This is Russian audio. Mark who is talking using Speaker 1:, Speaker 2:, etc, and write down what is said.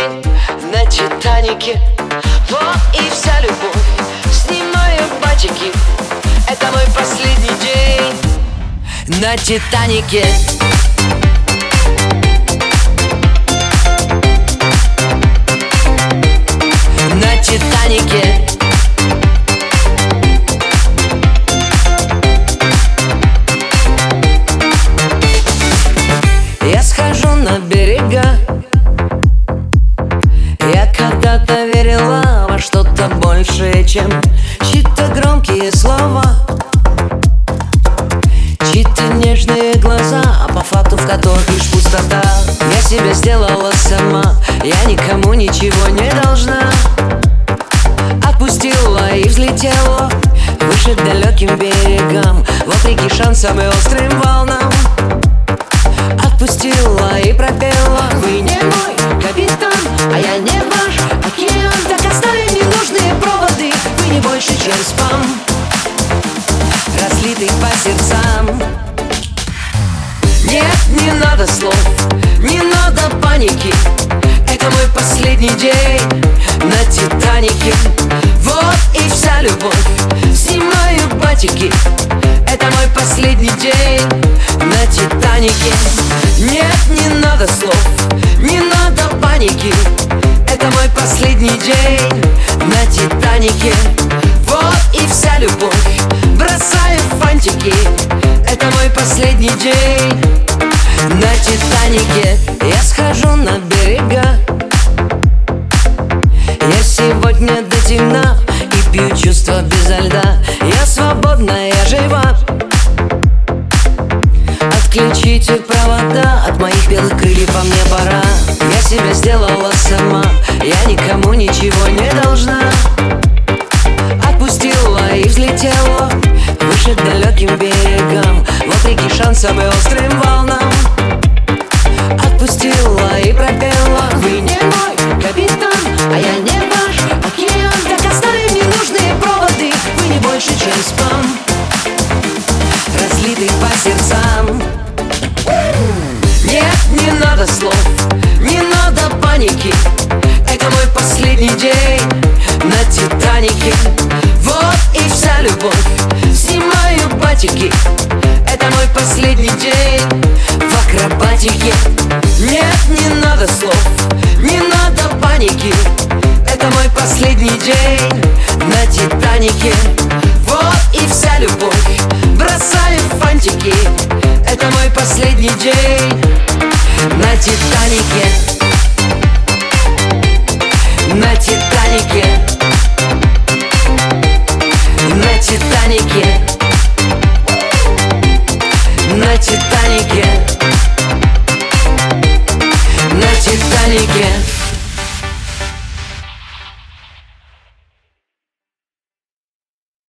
Speaker 1: день на Титанике. Вот и вся любовь. Снимаю батики. Это мой последний день на Титанике. На Титанике. Я схожу на берега. Я когда-то верила во что-то большее, чем чьи-то громкие слова, чьи-то нежные глаза, а по факту в которых лишь пустота. Я себя сделала сама, я никому ничего не должна. Отпустила и взлетела выше к далеким берегам, вопреки шансам и острым волнам. Отпустила и пропела: вы не мой капитан, а я не ваш океан. Так оставим ненужные проводы, вы не больше, чем спам, разлитый по сердцам. Нет, не надо слов, не надо паники. Это мой последний день на Титанике. Вот и вся любовь. Снимаю батики. Это мой последний день на Титанике. Нет, не надо слов, не надо паники. Это мой последний день на Титанике. Вот и вся любовь. Бросаю фантики. Это мой последний день на Титанике. Я схожу на берега. Я сегодня до темна и пью чувства безо льда. Я свободна, я жива. Отключите провода от моих белых крыльев, а мне пора. Я себя сделала сама, я никому ничего не должна. Отпустила и взлетела выше к далеким берегам, вопреки шансам и острым волнам. Отпустила и пропела: вы не мой капитан, а я не ваш океан. Так оставим ненужные проводы, вы не больше, чем спам, разлитый по сердцам. Нет, не надо слов, не надо паники. Это мой последний день на Титанике. Вот и вся любовь. Снимаю батики. Это мой последний день в акробатике. Нет, не надо слов, не надо паники. Это мой последний день на Титанике. Вот и вся любовь. Бросаю фантики. Это мой последний день на Титанике.